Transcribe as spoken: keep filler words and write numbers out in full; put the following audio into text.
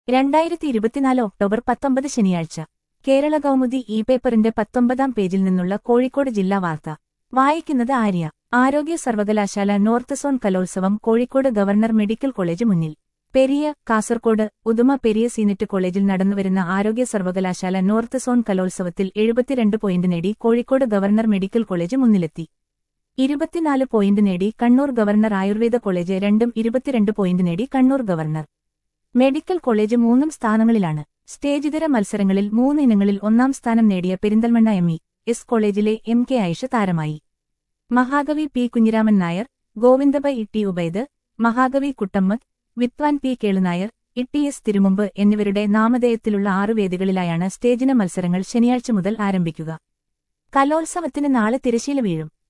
രണ്ടായിരത്തി ഇരുപത്തിനാല് ഒക്ടോബർ പത്തൊമ്പത് ശനിയാഴ്ച കേരള കൗമുദി ഇ പേപ്പറിന്റെ പത്തൊമ്പതാം പേജിൽ നിന്നുള്ള കോഴിക്കോട് ജില്ലാ വാർത്ത വായിക്കുന്നത് ആര്യ. ആരോഗ്യ സർവകലാശാല നോർത്ത് സോൺ കലോത്സവം കോഴിക്കോട് ഗവർണർ മെഡിക്കൽ കോളേജ് മുന്നിൽ. പെരിയ, കാസർകോട്, ഉദുമ പെരിയ സീനറ്റ് കോളേജിൽ നടന്നുവരുന്ന ആരോഗ്യ സർവകലാശാല നോർത്ത് സോൺ കലോത്സവത്തിൽ എഴുപത്തിരണ്ട് പോയിന്റ് നേടി കോഴിക്കോട് ഗവർണർ മെഡിക്കൽ കോളേജ് മുന്നിലെത്തി. ഇരുപത്തിനാല് പോയിന്റ് നേടി കണ്ണൂർ ഗവർണർ ആയുർവേദ കോളേജ് രണ്ടും ഇരുപത്തിരണ്ട് പോയിന്റ് നേടി കണ്ണൂർ ഗവർണർ മെഡിക്കൽ കോളേജ് മൂന്നും സ്ഥാനങ്ങളിലാണ്. സ്റ്റേജിതര മത്സരങ്ങളിൽ മൂന്ന് ഇനങ്ങളിൽ ഒന്നാം സ്ഥാനം നേടിയ പെരിന്തൽമണ്ണ എം ഇ എസ് കോളേജിലെ എം കെ ആയിഷ താരമായി. മഹാകവി പി കുഞ്ഞിരാമൻ നായർ, ഗോവിന്ദബ ഇട്ടി ഉബൈദ്, മഹാകവി കുട്ടമ്മദ്, വിദ്വാൻ P Kelunair, T S Thirumumbu എന്നിവരുടെ നാമധേയത്തിലുള്ള ആറു വേദികളിലായാണ് സ്റ്റേജിന മത്സരങ്ങൾ ശനിയാഴ്ച മുതൽ ആരംഭിക്കുക. കലോത്സവത്തിന് നാളെ തിരശ്ശീല വീഴും.